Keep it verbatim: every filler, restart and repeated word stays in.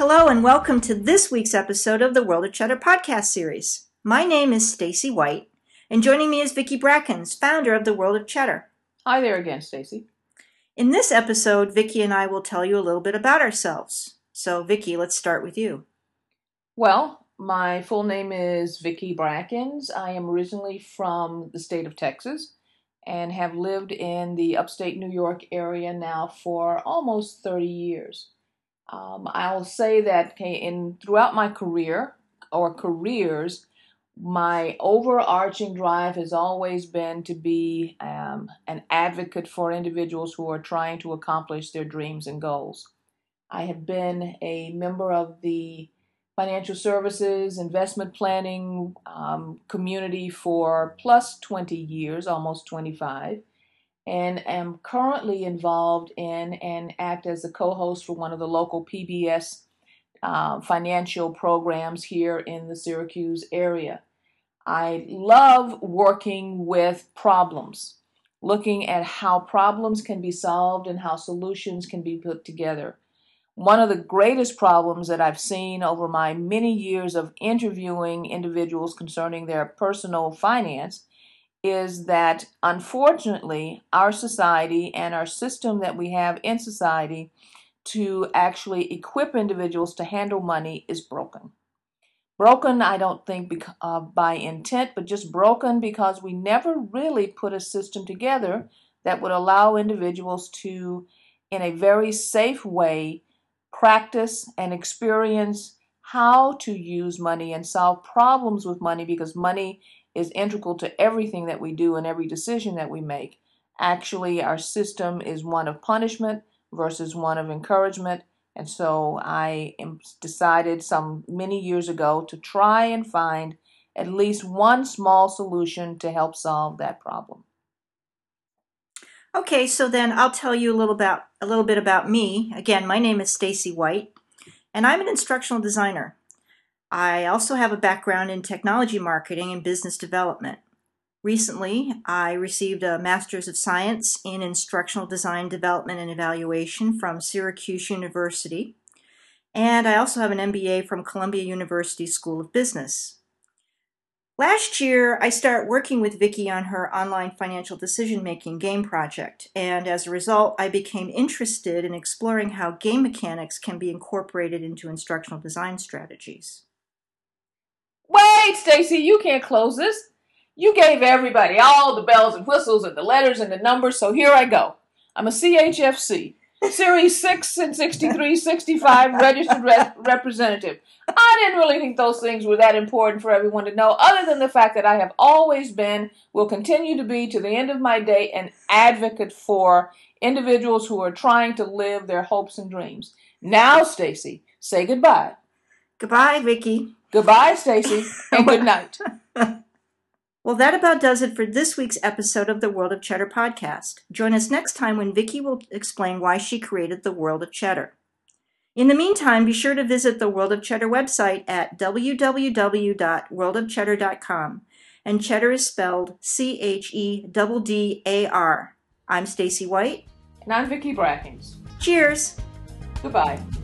Hello and welcome to this week's episode of the World of Cheddar podcast series. My name is Stacy White, and joining me is Vicki Brackens, founder of the World of Cheddar. Hi there again, Stacy. In this episode, Vicki and I will tell you a little bit about ourselves. So, Vicki, let's start with you. Well, my full name is Vicki Brackens. I am originally from the state of Texas and have lived in the upstate New York area now for almost thirty years. Um, I'll say that okay, in throughout my career or careers, my overarching drive has always been to be um, an advocate for individuals who are trying to accomplish their dreams and goals. I have been a member of the financial services, investment planning um, community for plus twenty years, almost twenty-five. And am currently involved in and act as a co-host for one of the local P B S uh, financial programs here in the Syracuse area. I love working with problems, looking at how problems can be solved and how solutions can be put together. One of the greatest problems that I've seen over my many years of interviewing individuals concerning their personal finance is that, unfortunately, our society and our system that we have in society to actually equip individuals to handle money is broken. Broken, I don't think bec- uh, by intent, but just broken because we never really put a system together that would allow individuals to, in a very safe way, practice and experience how to use money and solve problems with money, because money is integral to everything that we do and every decision that we make. Actually, our system is one of punishment versus one of encouragement. And so I am decided some many years ago to try and find at least one small solution to help solve that problem. Okay, so then I'll tell you a little about a little bit about me. Again, my name is Stacy White, and I'm an instructional designer. I also have a background in technology marketing and business development. Recently, I received a Master's of Science in Instructional Design Development and Evaluation from Syracuse University, and I also have an M B A from Columbia University School of Business. Last year, I started working with Vicki on her online financial decision-making game project, and as a result, I became interested in exploring how game mechanics can be incorporated into instructional design strategies. Wait, Stacy, you can't close this. You gave everybody all the bells and whistles and the letters and the numbers, so here I go. I'm a C H F C, Series six and sixty-three sixty-five registered re- representative. I didn't really think those things were that important for everyone to know, other than the fact that I have always been, will continue to be to the end of my day, an advocate for individuals who are trying to live their hopes and dreams. Now, Stacy, say goodbye. Goodbye, Vicki. Goodbye, Stacy, and good night. Well, that about does it for this week's episode of the World of Cheddar podcast. Join us next time when Vicki will explain why she created the World of Cheddar. In the meantime, be sure to visit the World of Cheddar website at w w w dot world of cheddar dot com, and Cheddar is spelled C H E D D D A R. I'm Stacy White. And I'm Vicki Brackens. Cheers! Goodbye.